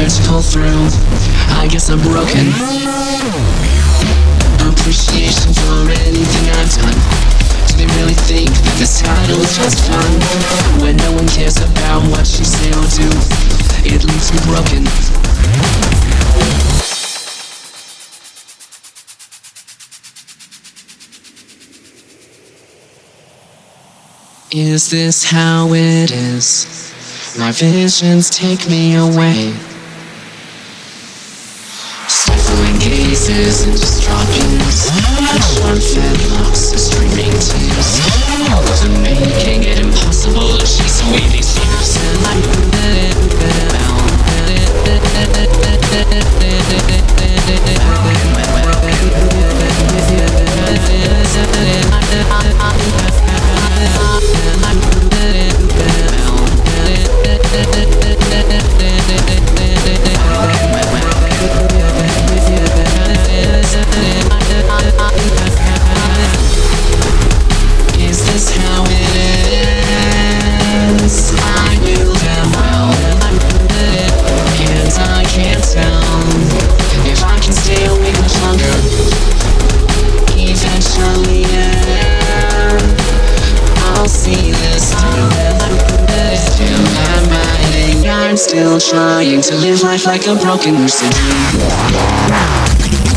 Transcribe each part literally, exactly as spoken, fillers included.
to pull through. I guess I'm broken. Appreciation for anything I've done. Do they really think that this title is just fun? When no one cares about what you say or do, it leaves me broken. Is this how it is? My visions take me away. Stifling gazes and distraught views, sharp fedlocks and streaming tears. All those are making it impossible to chase away these fears. And I Is this how it is? I knew them well, and I can't tell if I can stay awake much longer. Eventually, yeah, I'll see this through. Still I'm hiding, I'm still trying to live life like a broken lucid dream.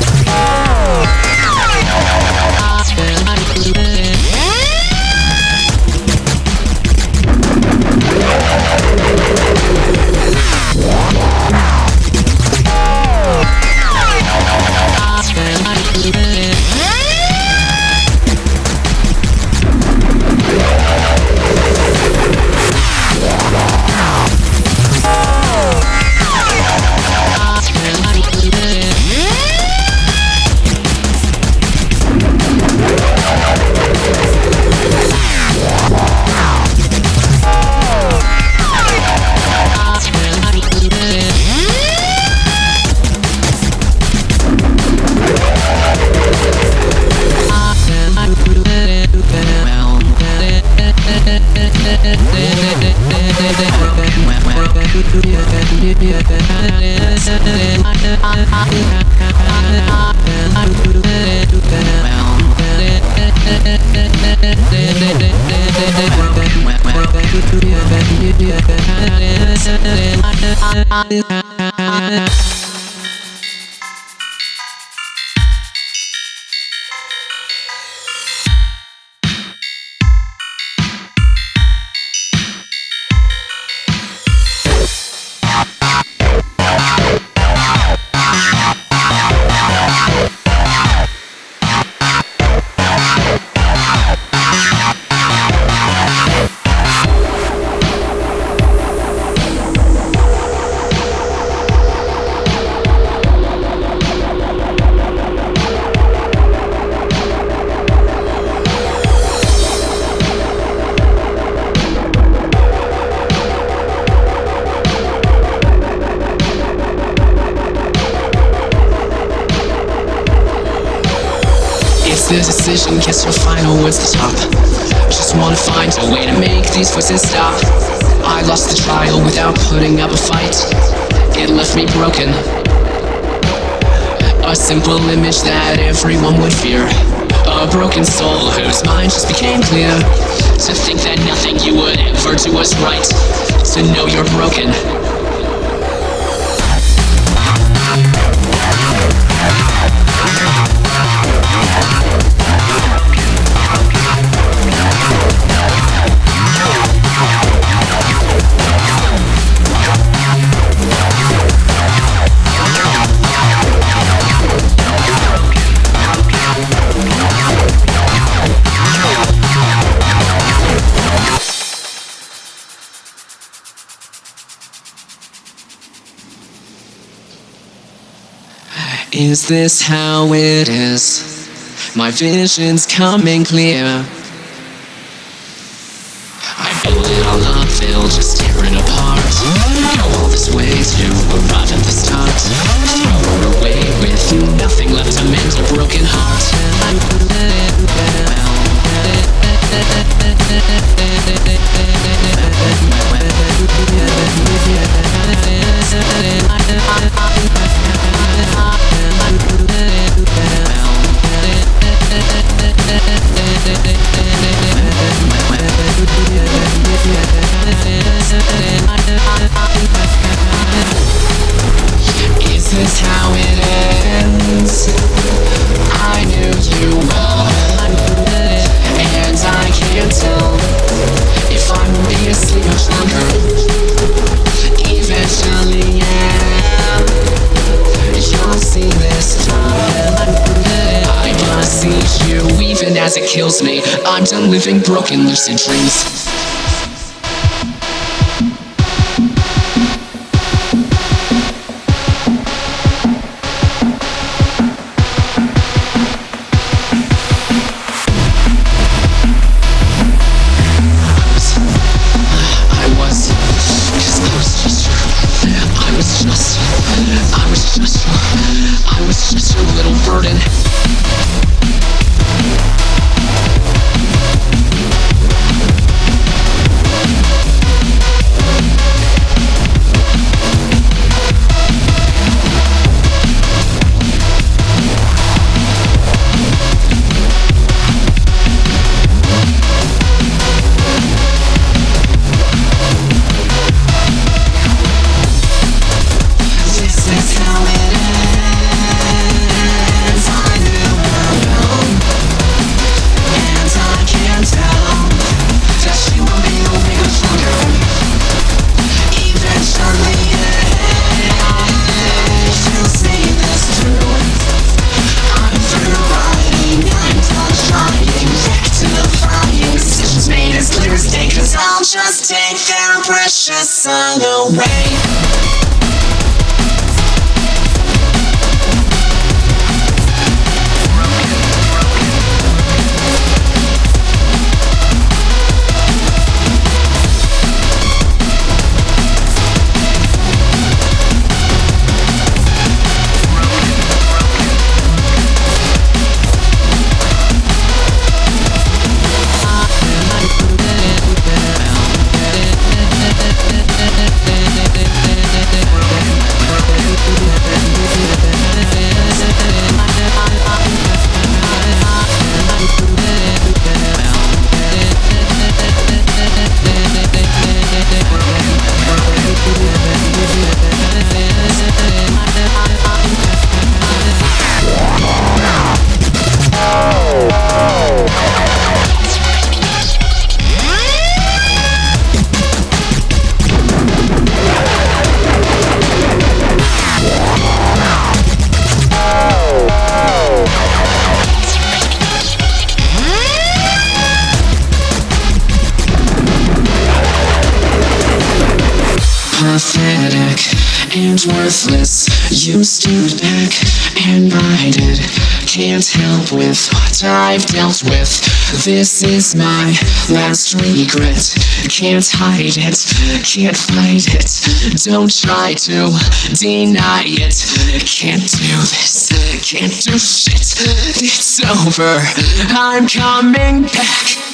The decision, guess your final words the top. Just wanna find a way to make these voices stop. I lost the trial without putting up a fight. It left me broken. A simple image that everyone would fear. A broken soul whose mind just became clear. To think that nothing you would ever do was right. To know you're broken. Is this how it is? My vision's coming clear. I built it all up, they'll just tear it apart. Go all this way to arrive at the start. Throw it away with nothing left to mend a broken heart. as it kills me. I'm done living broken lucid dreams. Just take their precious sun away. Pathetic and worthless, you stood back and bided. Can't help with what I've dealt with. This is my last regret. Can't hide it, can't fight it. Don't try to deny it. Can't do this, can't do shit. It's over, I'm coming back.